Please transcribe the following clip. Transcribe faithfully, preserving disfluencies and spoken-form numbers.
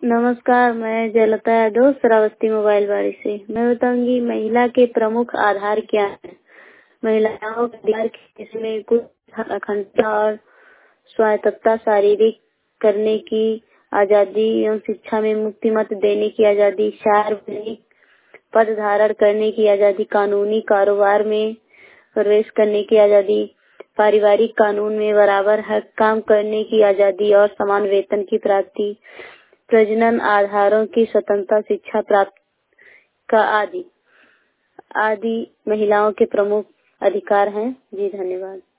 नमस्कार, मैं जयलता यादव श्रावस्ती मोबाइल बाड़ी से। मैं बताऊंगी महिला के प्रमुख आधार क्या है। महिलाओं के अधिकार के इसमें कुछ अखंडता और स्वायत्तता, शारीरिक करने की आजादी एवं शिक्षा में मुक्ति मत देने की आजादी, सार्वजनिक पद धारण करने की आजादी, कानूनी कारोबार में प्रवेश करने की आजादी, पारिवारिक कानून में बराबर हक काम करने की आजादी और समान वेतन की प्राप्ति, प्रजनन आधारों की स्वतंत्रता, शिक्षा प्राप्त का आदि आदि महिलाओं के प्रमुख अधिकार हैं। जी धन्यवाद।